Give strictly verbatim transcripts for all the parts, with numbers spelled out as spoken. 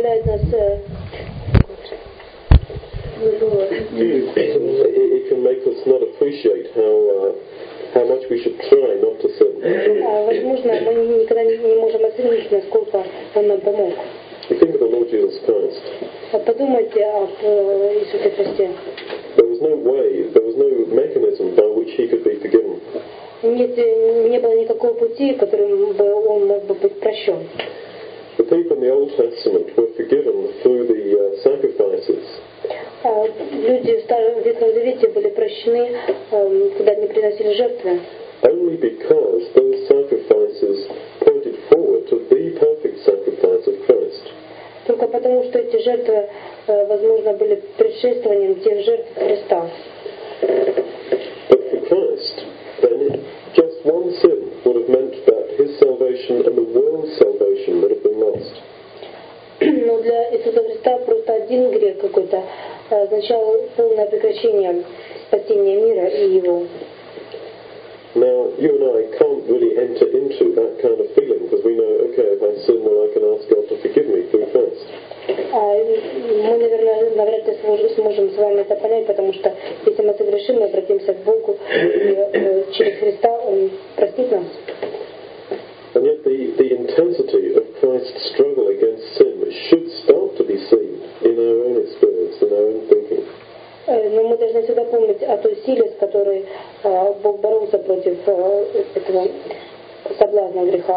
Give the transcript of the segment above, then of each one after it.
заставляет нас э, it can make us not appreciate how uh, how much we should try not to sin. Возможно, мы никогда не можем оценить, насколько Он нам помог. You think of the Lord Jesus Christ. Подумайте об Иисусе Христе. There was no way, there was no mechanism by which He could be forgiven. Нет, не было никакого пути, которым бы Он мог бы быть прощен. The people in the Old Testament were forgiven through the uh, sacrifices. Люди в Ветхом Завете были прощены, когда они приносили жертвы. Only because those sacrifices pointed forward to the perfect sacrifice of Christ. Только потому, что эти жертвы, возможно, были предшествованием тех жертв Христа. But for Christ, then just one sin would have meant that His salvation and the world's salvation would have been lost. Но для Иисуса Христа просто один грех какой-то означал полное прекращение спасения мира и его. Now, you and I can't really enter into that kind of feeling because we know, okay, if I sin, well, I can ask God to forgive me through Christ. Мы, наверное, навряд ли сможем с вами это понять, потому что если мы согрешим, мы обратимся к Богу, и через Христа Он простит нас. And yet the, the intensity of Christ's struggle against sin should start to be seen in our own experience, in our own thinking. Но мы должны всегда помнить о той силе, с которой Бог боролся против этого соблазна греха.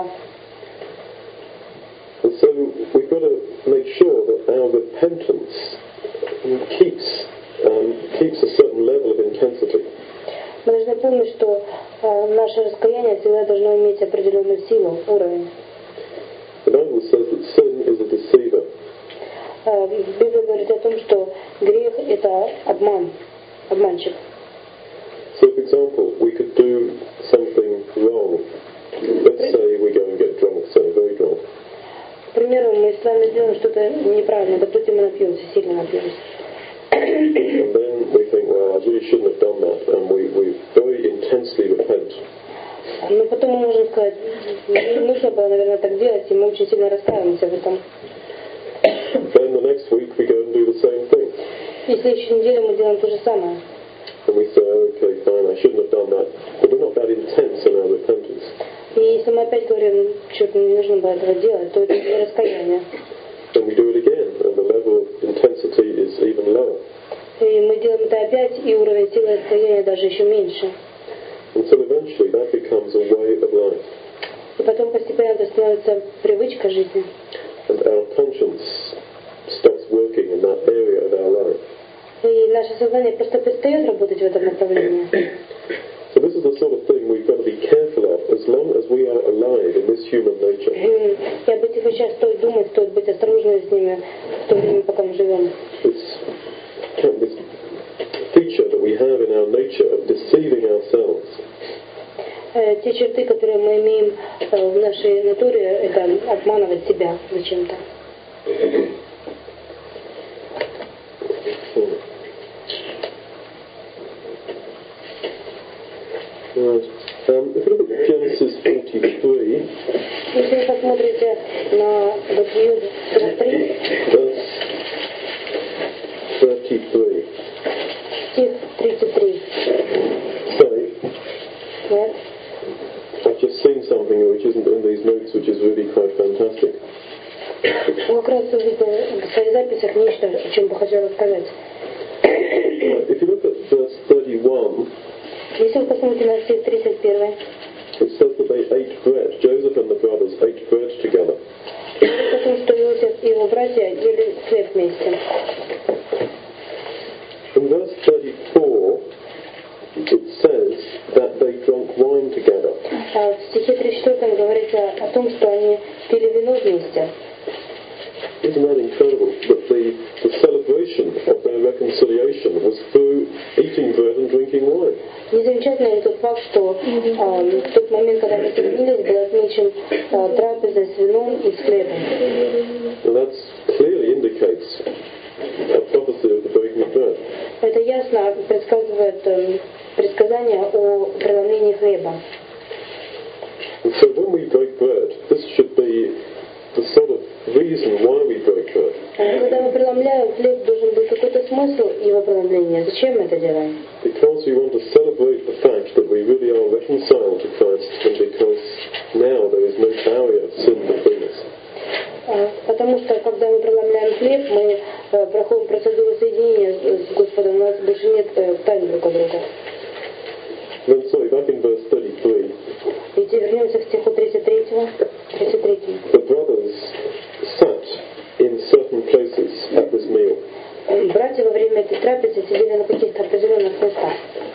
And so we've got to make sure that our repentance keeps um, keeps a certain level of intensity. Мы должны помнить, что наше раскаяние всегда должно иметь определенную силу, уровень. The Bible says that sin is a deceiver. Библия говорит о том, что грех — это обман, обманщик. So, for example, we could do something wrong. Let's say we go and get drunk, say, very drunk. К примеру, мы с вами делаем что-то неправильно, допустим, мы напьемся, сильно напьемся. And then we think, well, I really shouldn't have done that, and we, we very intensely repent. Но потом мы можем сказать, нужно было, наверное, так делать, и мы очень сильно раскаиваемся в этом. Then the next week we go and do the same thing. И в следующей неделе мы делаем то же самое. And we say, okay, fine, I shouldn't have done that. But we're not that intense in our repentance. И если мы опять говорим, что-то не нужно было этого делать, то это не раскаяние. And we do it again, and the level of intensity is even lower. И мы делаем это опять, и уровень силы раскаяния даже еще меньше. Until eventually that becomes a way of life. И потом постепенно это становится привычкой жизни. And our conscience stops working in that area of our life. И наше сознание просто перестает работать в этом направлении. So this is the sort of thing we've got to be careful of as long as we are alive in this human nature. И об этих вещах стоит думать, стоит быть осторожными с ними в то время, пока мы живем. This, this feature that we have in our nature of deceiving ourselves. Те черты, которые мы имеем в нашей натуре, это обманывать себя зачем-то. Right. Um, if you look at Genesis forty-three, если вы посмотрите на Бытие сорок три, verse thirty-three, стих тридцать три. Sorry, Нет? I've just seen something which isn't in these notes, which is really quite fantastic. Я как раз увидела в своих записях нечто, о чем бы хотела сказать. Right. If you look at verse thirty-one, Если вы посмотрите на стих тридцать один, it says that they ate bread. Joseph and the brothers ate bread together. говорит о том, что Иосиф и его братья ели хлеб вместе. In verse thirty-four, it says that they drank wine together. А в стихе тридцать четыре говорится о том, что они пили вино вместе. Isn't that incredible? That the, the celebration of their reconciliation was through eating bread and drinking wine. Незамечательно ли тот факт, что э, в тот момент, когда они соединились, был отмечен э, трапезой с вином и с хлебом. And that clearly indicates a prophecy of the breaking of bread. Это ясно предсказывает э, предсказание о преломлении хлеба. And so when we break bread, this should be the sort of reason why we break bread. преломляем хлеб, должен быть какой-то смысл его преломления. Зачем мы это делаем? Because we want to celebrate the fact that we really are reconciled to Christ, and because now there is no barrier of sin between us. Потому что, когда мы преломляем хлеб, мы проходим процедуру соединения с Господом, у нас больше нет тайн друг от друга. Then, sorry, back in verse thirty-three. И теперь вернемся к стиху тридцать третьему. тридцать третьему. The brothers sat in certain places at this meal. Братья во время этой трапезы сидели на каких-то определенных местах.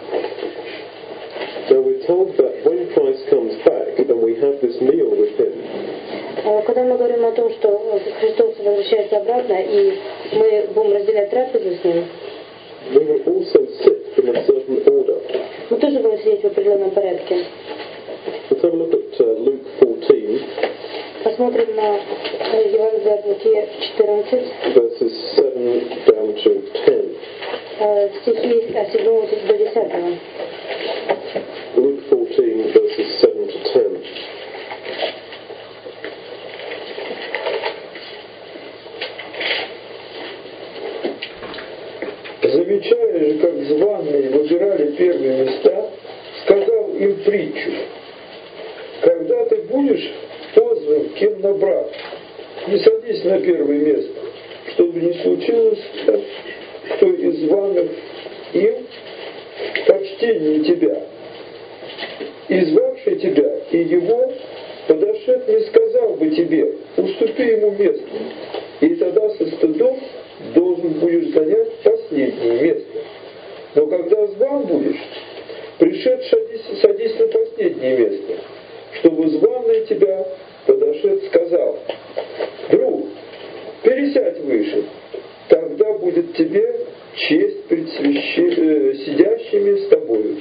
Now we're told that when Christ comes back and we have this meal with Him, когда мы говорим о том, что Христос возвращается обратно и мы будем разделять трапезу с Ним, we will also sit in a certain order. мы тоже будем сидеть в определенном порядке. Let's have a look at uh, Luke fourteen. Посмотрим на Евангелие от Луки четырнадцать, verses seven down to ten. стихи с седьмого до десятого. Luke fourteen, verses seven to ten. Замечая же, как званые выбирали первые места, сказал им притчу: когда ты будешь позван кем на брак, не садись на первое место, чтобы не случилось, кто из званых им почтение тебя. Извавший тебя и его, подошед, не сказал бы тебе: уступи ему место, и тогда со стыдом должен будешь занять последнее место. Но когда зван будешь, пришед, садись, садись на последнее место, чтобы званый тебя, подошед, сказал: друг, пересядь выше, тогда будет тебе честь пред свящи... э, сидящими с тобою.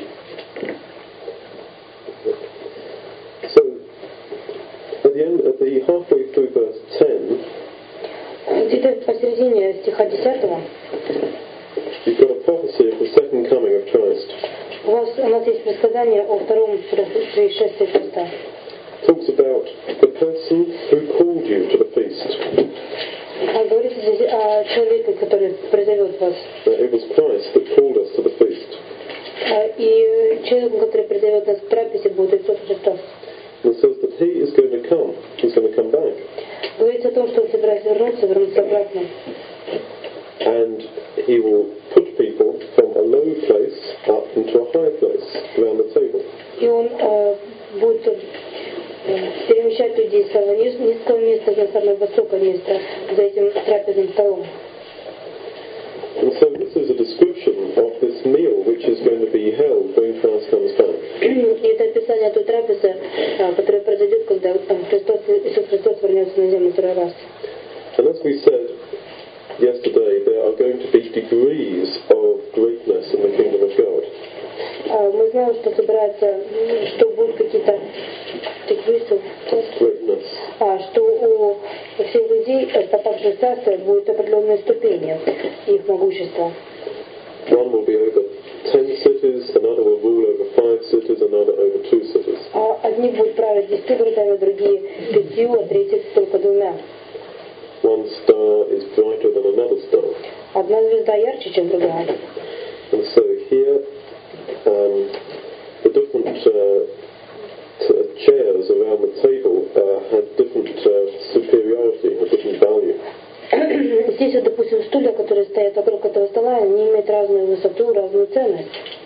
So, at the end, at the halfway through verse ten, где-то посередине стиха десятого you've got a prophecy of the second coming of Christ. у, вас, у нас есть предсказание о втором пришествии Христа. It talks about the person who called you to the feast. Говорится здесь о человеке, который призовет вас. That it was Christ that called us to the feast. И человеком, который призовет нас к трапезе, будет Иисус Христос. And it says that He is going to come. He's going to come back. Говорится о том, что Он собирается вернуться, вернуться обратно. And He will put people from a low place up into a high place around the table. И Он э, будет э, перемещать людей с самого низкого места на самое высокое место за этим трапезным столом. And so this is a description of this meal which is going to be held when Christ comes back. И это описание той трапезы, которая произойдет, когда Христос, Иисус Христос вернется на землю второй раз. And as we said yesterday, there are going to be degrees of greatness in the kingdom of God. Мы знаем, что собирается, что будут какие-то degrees of Greatness. А, что у всех людей, попавших в царство, будут определенные ступени их могущества. One will be over ten cities, another will rule over five cities, another over two cities. А одни будут править десятью городами, другие пятью, а третьи только двумя. One star is brighter than another star. Одна звезда ярче, чем другая. And so here, um, the different uh, t- chairs around the table uh, have different uh, superiority, have different value. Здесь, вот, допустим, стулья, которые стоят вокруг этого стола, они имеют разную высоту, разную ценность.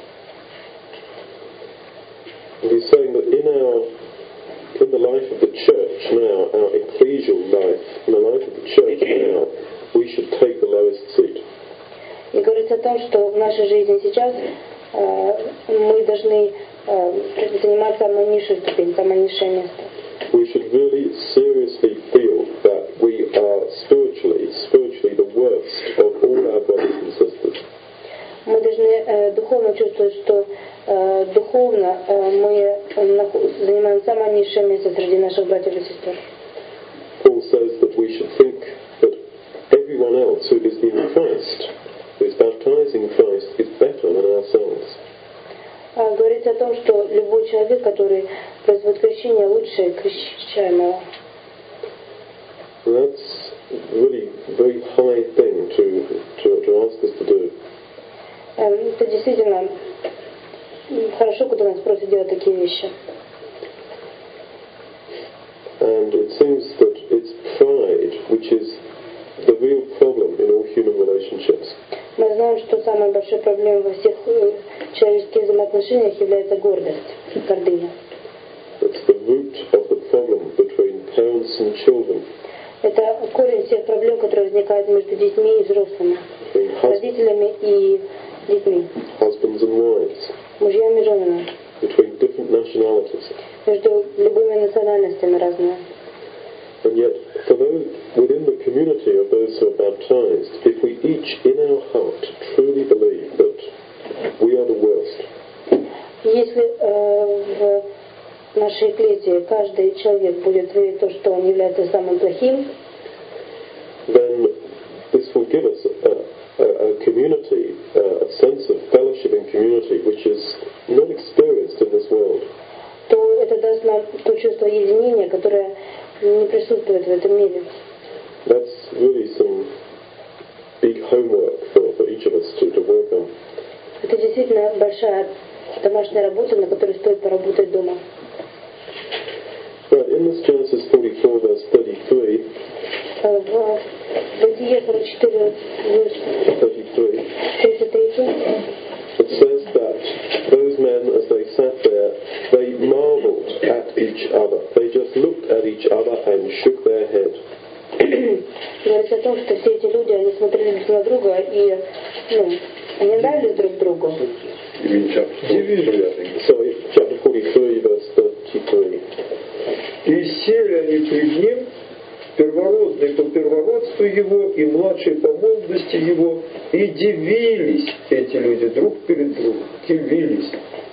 And he's saying that in our, in the life of the church now, our ecclesial life, in the life of the church now, we should take the lowest seat. И говорится о том, что в нашей жизни сейчас э, мы должны э, занимать самую низшую ступень, самое низшее место. We should really seriously feel that we are spiritually, spiritually the worst of all our brothers and sisters. Мы должны э, духовно чувствовать, что э, духовно э, мы э, занимаем самое низшее место среди наших братьев и сестер. Paul says that we should think that everyone else who is in Christ, who is baptizing Christ, is better than ourselves. Говорится о том, что любой человек, который производит крещение, лучше крещаемого. That's really a very high thing to, to, to ask us to do. Эм, Это действительно м, хорошо, когда нас просят делать такие вещи. And it seems that it's pride which is the real problem in all human relationships. Мы знаем, что самой большой проблемой во всех э, человеческих взаимоотношениях является гордость, гордыня. It's the root of the problem between parents and children, Это корень всех проблем, которые возникают между детьми и взрослыми, between hus- родителями и детьми, husbands and wives, мужьями и женами, between different nationalities. между любыми национальностями разными. And yet, for those within the community of those who are baptized, if we each in our heart truly believe that we are the worst, Если э, в нашей эклезии каждый человек будет верить в то, что он является самым плохим, then this will give us a, a, a community, a sense of fellowship and community which is not experienced in this world. то это даст нам то чувство единения, которое не присутствует в этом мире. That's really some big homework for, for each of us to, to work on. Это действительно большая домашняя работа, на которой стоит поработать дома. Right, in this Genesis forty-four, verse thirty-three, Э, В Бытие сорок четыре, thirty-three, тридцать три, it says that those men, as they sat there, they marveled at each other. They just looked at each other and shook their head. говорится о том, что все эти люди, они смотрели друг на друга и ну, они нравились друг другу. Sorry, chapter forty-three, verse thirty-three. И сели они пред ним, первородный по первородству его и младший по молодости его, и дивились эти люди друг перед другом, дивились.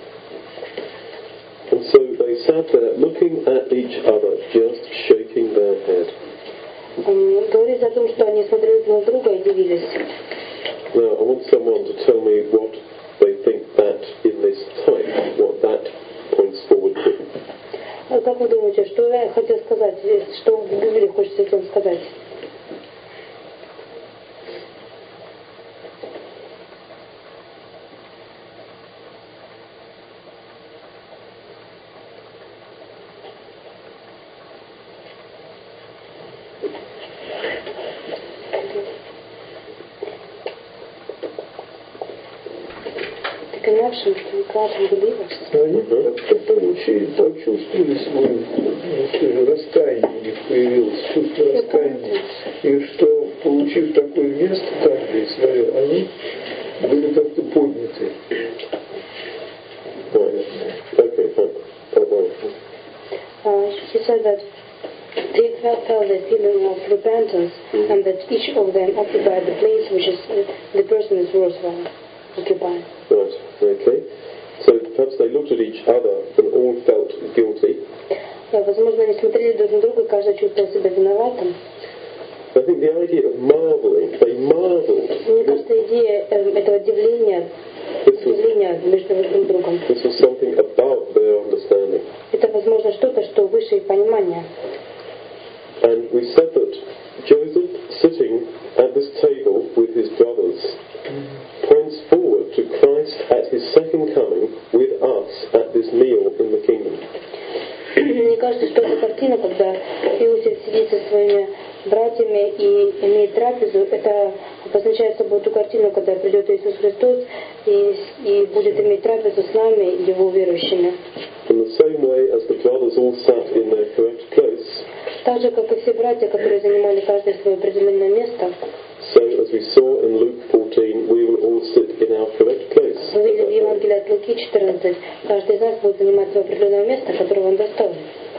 And so they sat there looking at each other, just shaking their head. Эм, Говорится о том, что они смотрели друг на друга и дивились. Now, I want someone to tell me what they think that in this type, what that points forward to. А как вы думаете, что я хотел сказать, что в Библии хочется этим сказать? The connection between God and believers. Они как-то получили, почувствовали свое ну, скажем, раскаяние, у них появилось чувство раскаяния. И что, получив такое место, каждое свое, они были как-то подняты. Right. Okay, fine. Oh, well. Uh, he said that they felt, felt the feeling of repentance and that each of them occupied the place which is uh, the person is worthwhile occupying. Right, okay. So perhaps they looked at each other and all felt guilty. Uh, возможно, они смотрели друг на друга, и каждый чувствовал себя виноватым. I think the idea of marveling, they marveled. Мне кажется, идея э, этого удивления, удивления между друг другом, This was something above their understanding. это, возможно, что-то, что выше их понимания. And we said that Joseph, sitting at this table with his brothers, points forward to Christ at his second coming with us at this meal in the kingdom. Мне кажется, что эта картина, когда Иосиф сидит со своими братьями и имеет трапезу, это обозначает собой ту картину, когда придет Иисус Христос и, и будет иметь трапезу с нами, его верующими. In the same way as the brothers all sat in their correct place, Так же, как и все братья, которые занимали каждое свое определенное место, so as we saw in Luke fourteen, we will all sit in our correct place. мы видим в Евангелии от Луки четырнадцать, каждый из нас будет занимать свое определенное место, которое он достоин.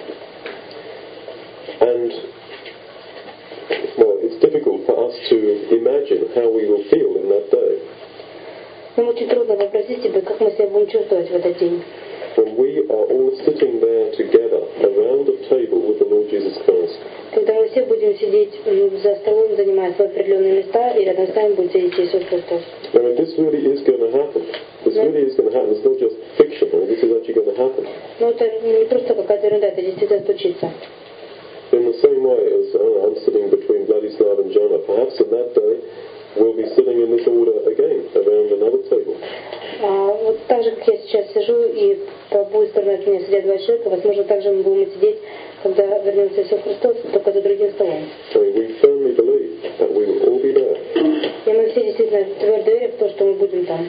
And, well, it's difficult for us to imagine how we will feel in that day Нам очень трудно вообразить себе, как мы себя будем чувствовать в этот день. when we are all sitting there together around a table with the Lord Jesus Christ. Когда мы все будем сидеть м, за столом, занимая свои определенные места, и рядом с нами будет сидеть Иисус Христос. I mean, this really is going to happen. This really is going to happen. It's not just fiction. I mean, this is actually going to happen. Но это не просто какая-то ерунда, это действительно случится. In the same way as uh, I'm sitting between Vladislav and Jonah, perhaps in that day will be sitting in this order again around another table. А, вот так же, как я сейчас сижу, и по обе стороны от меня сидят два человека, возможно, так же мы будем сидеть, когда вернется Иисус Христос, только за другим столом. So we firmly believe that we will all be there. И мы все действительно твердо верим в то, что мы будем там.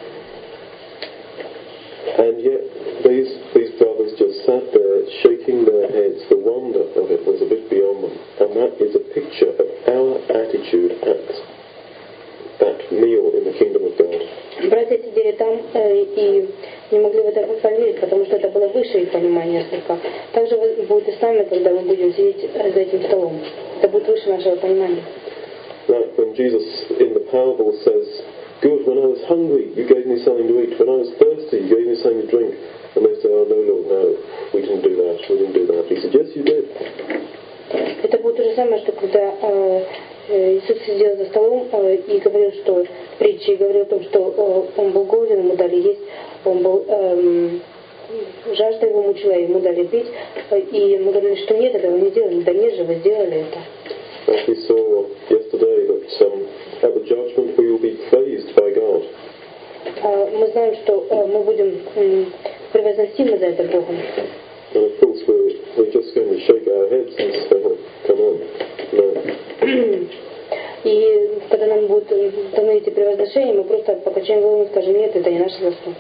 And yet these, these brothers just sat there shaking their heads. The wonder of it was a bit beyond them. And that is a picture of our attitude at that meal in the kingdom of God. Братья сидели там э, и не могли в это поверить, потому что это было выше их понимания слегка. Так же будет и с нами, когда мы будем сидеть за этим столом. Это будет выше нашего понимания. Like when Jesus in the parable says, "Good, when I was hungry, you gave me something to eat. When I was thirsty, you gave me something to drink." And they say, "Oh no, Lord, no, we didn't do that. We didn't do that." He said, "Yes, you did." Это будет то же самое, что когда э, Иисус сидел за столом э, и говорил, что притчи, и говорил о том, что э, он был голоден, ему дали есть, он был эм, жажда его мучила, ему дали пить, э, и мы говорили, что нет, этого не делали, да нет же, вы сделали это. As we saw yesterday, that um, at the judgment we will be praised by God. Uh, мы знаем, что uh, мы будем um, превозносимы за это Богом. And of course we're, we're just going to shake our heads and say, oh, come on, no. И когда нам будут даны эти превозношения, мы просто покачаем голову и скажем, нет, это не наша заслуга.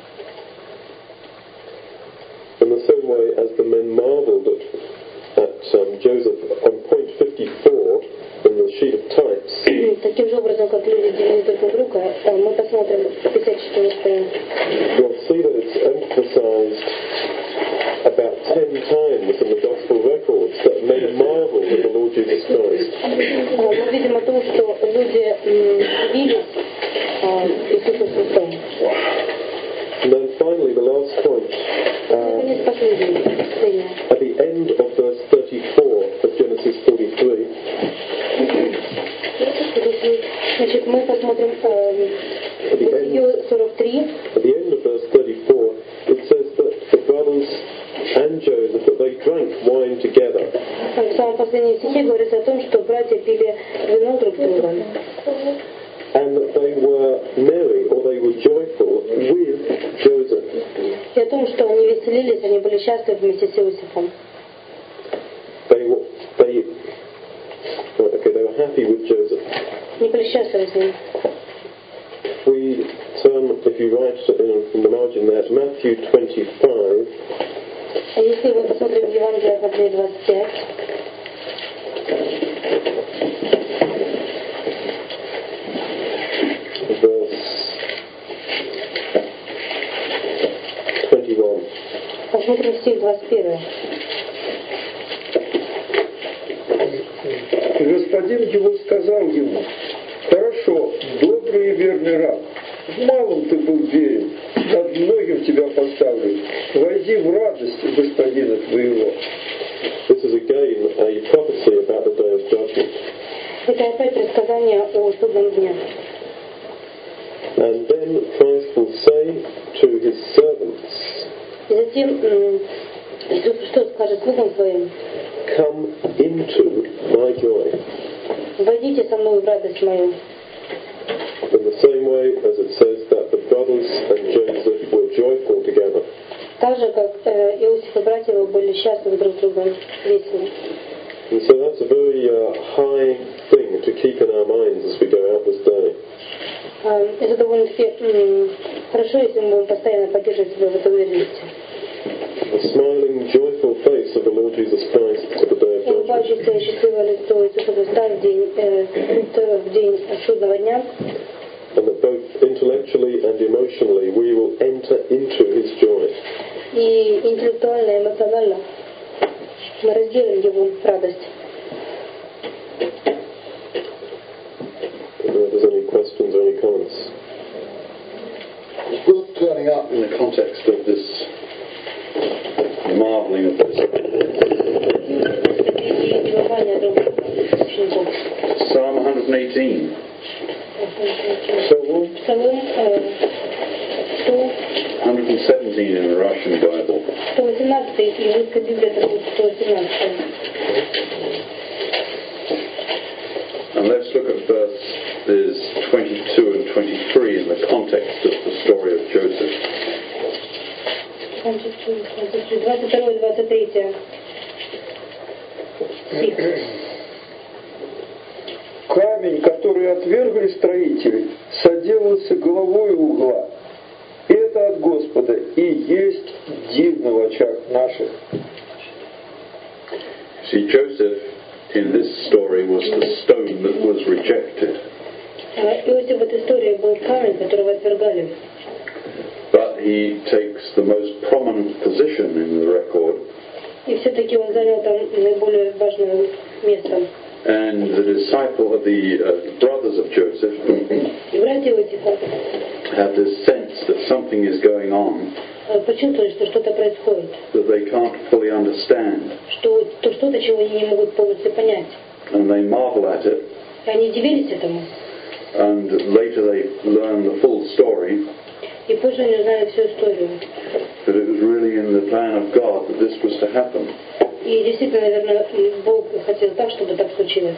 In the same way as the men marveled at, at um, Joseph on point fifty-four in the sheet of types. Таким же образом, как люди делили друг на друга, мы посмотрим пятьдесят четвёртую страницу. You'll see that it's emphasized about ten times in the gospel records that men marveled at the Lord Jesus Christ. Мы видим о том, что люди видят Иисуса Христа. And then finally, the last point, uh, at the end of verse thirty-four of Genesis forty-three, Значит, мы посмотрим сорок три. At the end of verse thirty-four, it says that the brothers and Joseph, that they drank wine together. В самом последнем стихе говорится о том, что братья пили вино друг друга. And that they were merry, or they were joyful, with Joseph. И о том, что они веселились, они были счастливы вместе с Иосифом. They were, they, okay, they were happy with Joseph. Они были счастливы с ним. We turn, if you write in, in the margin there, to Matthew twenty-five. А если мы посмотрим Евангелие от Матфея двадцать пять, verse twenty-one. посмотрим стих двадцать один. Господин его сказал ему: «Хорошо, добрый и верный раб, в малом ты был верен, над многим тебя поставлю. Войди в радость господина твоего». This is again a prophecy about the day of judgment. Это опять предсказание о судном дне. And then Christ will say to his servants, И затем Иисус Христос скажет слугам своим: "Come into my joy." «Войдите со мной в радость мою». In the same way as it says that the brothers and Joseph were joyful together. Так же, как э, Иосиф и братья его были счастливы друг с другом, весело. And so that's a very uh, high thing to keep in our minds as we go out this day. Э, это довольно-таки м, хорошо, если мы будем постоянно поддерживать себя в этой уверенности. The smiling, joyful face of the Lord Jesus Christ at the day of judgment. Улыбающееся счастливое лицо Иисуса Христа в день, э, в день судного дня. And that both intellectually and emotionally we will enter into his joy. И интеллектуально, и эмоционально мы разделим его радость. I don't know if there's any questions or any comments. It's worth turning up in the context of this marvelling of this. Psalm one hundred eighteen. Псалом Псалом сто one hundred seventeen in the Russian Bible. сто восемнадцать, и русская Библия это будет сто восемнадцать. And let's look at verses двадцать второй двадцать третий стих. Камень, который отвергли строители, соделался головой угла. Это от Господа и есть дивно в очах наших. See, Joseph in this story was the stone that was rejected. Иосиф в этой истории был камень, которого отвергали. But he takes the most prominent position in the record. И все-таки он занял там наиболее важное место. And the disciple of the uh, brothers of Joseph И братья Иосифа have this sense that something is going on почувствовали, что что-то происходит, that they can't fully understand. что то что-то, чего они не могут полностью понять. And they marvel at it. И они удивились этому. And later they learn the full story. И позже они узнали всю историю. That it was really in the plan of God that this was to happen. И действительно, наверное, Бог хотел так, чтобы так случилось.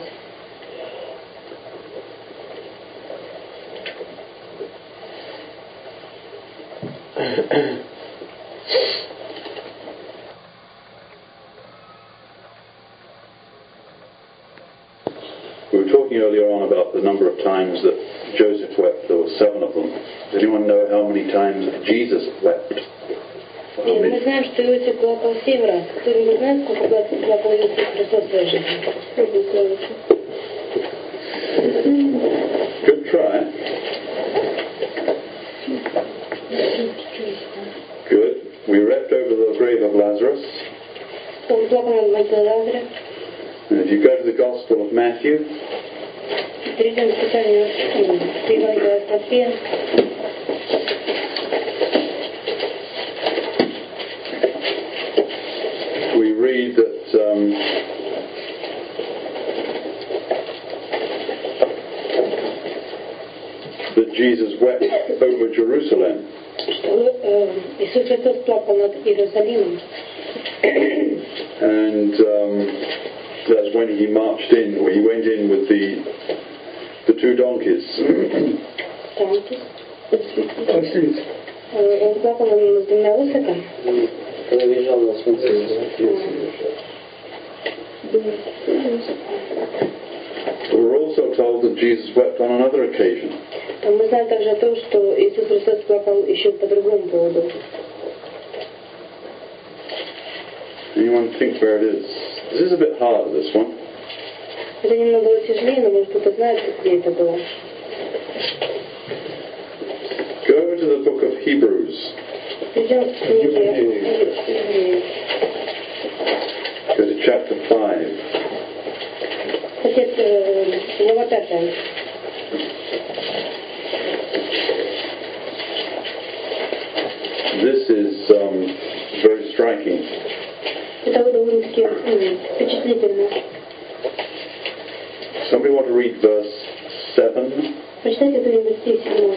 We were talking earlier on about the number of times that Joseph wept. There were seven of them. Does anyone know how many times Jesus wept? И мы знаем, что Иосиф плакал семь раз. Кто-нибудь знает, сколько раз плакал Иосиф Христос в своей жизни? Good try. Good. We wept over the grave of Lazarus. Он плакал над могилой Лазаря. And if you go to the Gospel of Matthew, Перейдем к Писанию Евангелия от Матфея. we read that um, that Jesus wept over Jerusalem. Что Иисус Христос плакал над Иерусалимом. And um, that's when he marched in, or he went in with the the two donkeys. Танки. Ослица. Он плакал над двумя лошадками. Когда въезжал на смотрение. We're also told that Jesus wept on another occasion. Мы знаем также о том, что Иисус Христос плакал еще по другому поводу. Anyone think where it is? This is a bit hard, this one. Это немного тяжелее, но может кто-то знает, где это было. Go over to the book of Hebrews. Идем к книге. Go to chapter five. Отец, глава пятая. This is um, very striking. Это довольно-таки впечатлительно. Somebody want to read verse seven? Прочитайте кто-нибудь стих седьмой.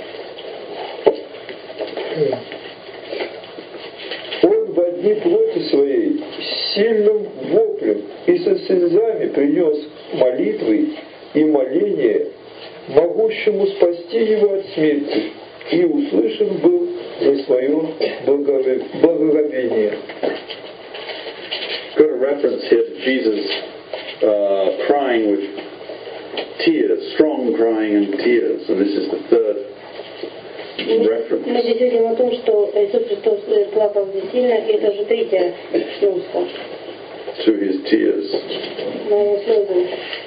Он в одни плоти своей сильным воплем и со слезами принес молитвы и моления могущему спасти его от смерти, и услышан был за свое благоговение. Got a reference here to Jesus uh, crying with tears, strong crying and tears, and this is the third reference. Мы здесь видим о том, что Иисус Христос плакал здесь сильно, и это уже третья сноска To his tears. на его слезы.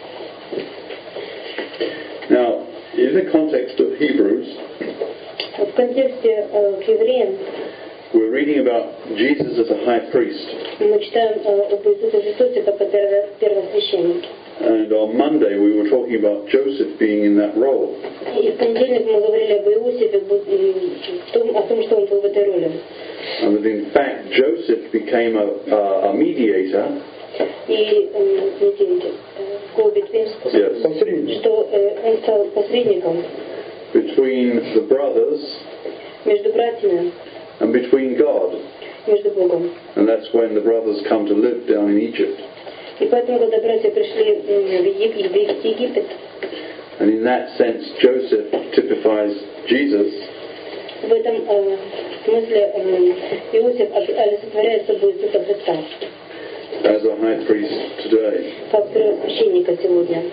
Now, in the context of Hebrews, В контексте э, к евреям we're reading about Jesus as a high priest. мы читаем э, об Иисусе Христосе как о перво- первосвященнике. And on Monday we were talking about Joseph being in that role. И в понедельник мы говорили об Иосифе, в том, о том, что он был в этой роли. And that in fact Joseph became a, a, a mediator. И э, смотрите, go between, Yes. Посредник. что э, он стал посредником Between the brothers между братьями, and between God. между Богом. And that's when the brothers come to live down in Egypt. И поэтому, когда братья пришли в Египет, в Египет, And in that sense Joseph typifies Jesus. в этом, э, В смысле, э, Иосиф олицетворяет собой Иисуса Христа. As a high priest today. Как первосвященника сегодня.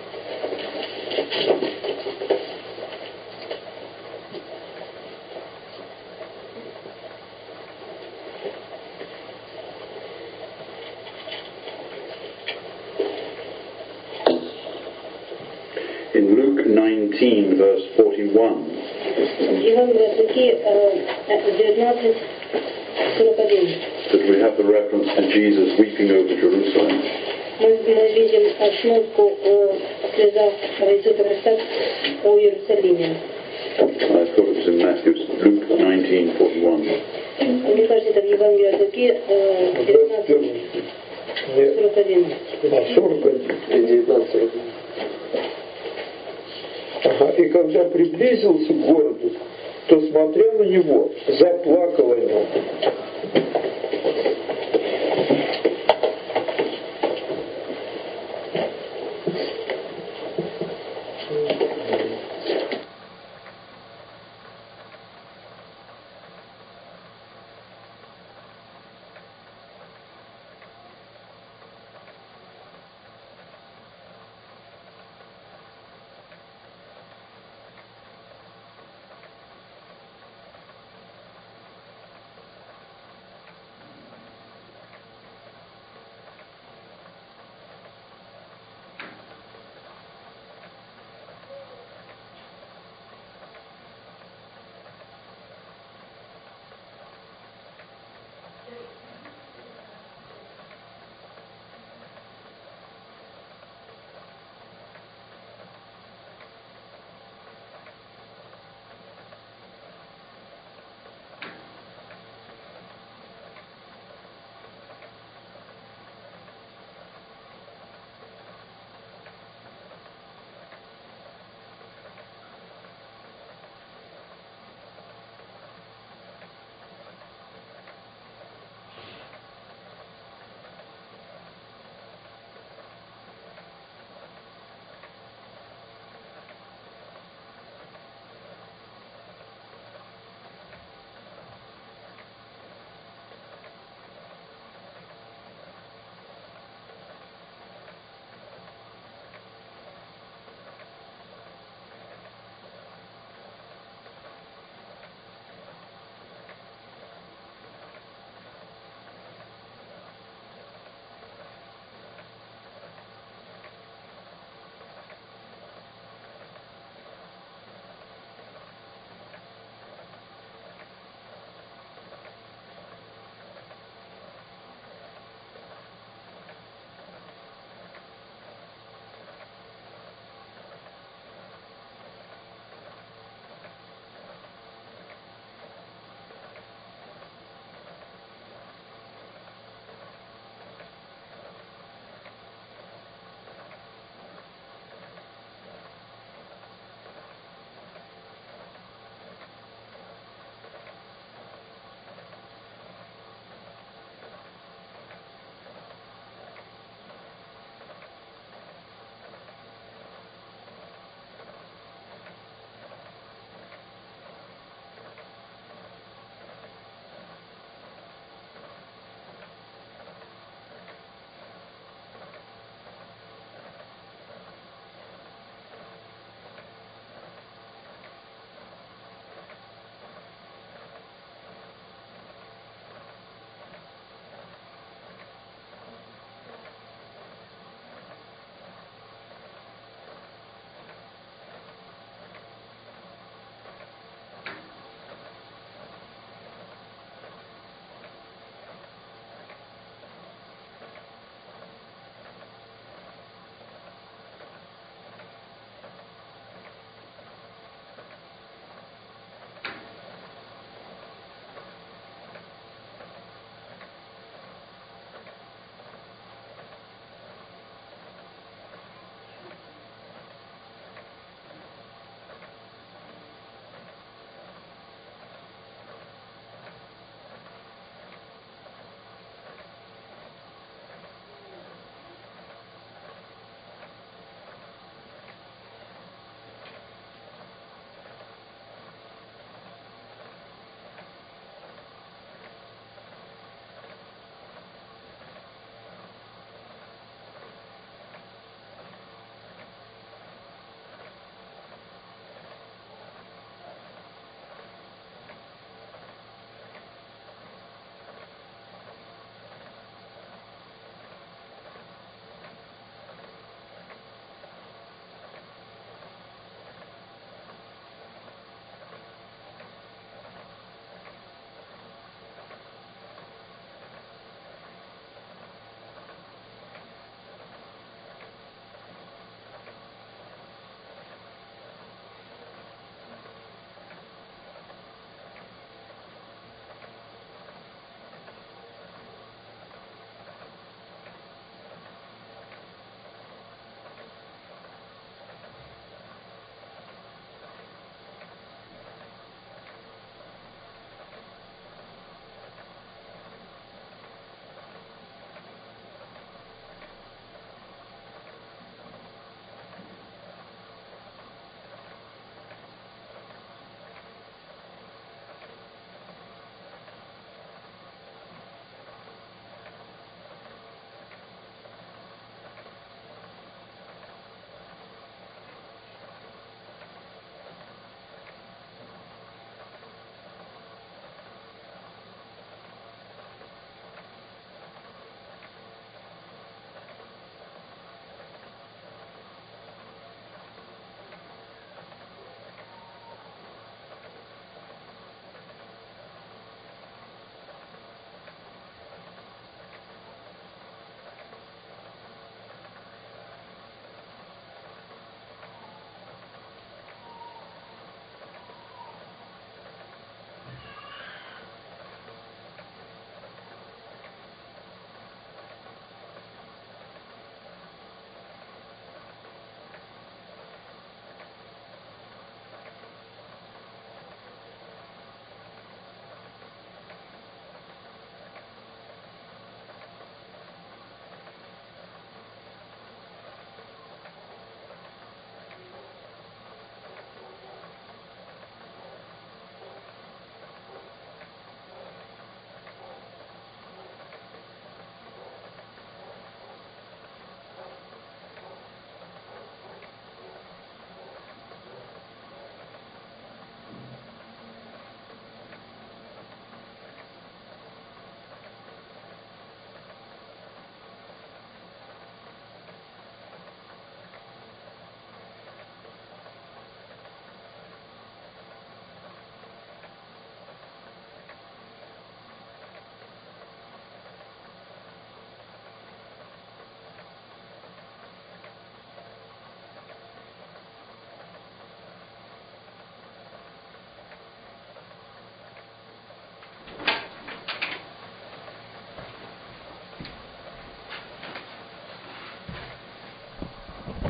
In Luke nineteen, verse forty-one, Евангелие от Луки девятнадцать сорок один. that we have the reference to Jesus weeping over Jerusalem. Мы, мы видим основку о слезах Иисуса Христа о Иерусалиме. I thought it was in Matthew, Luke nineteen forty-one. Мне кажется, это в Евангелии от Луки девятнадцать сорок один. А, сорок один. девятнадцать. Ага. И когда приблизился к городу, то, смотря на него, заплакал о нем.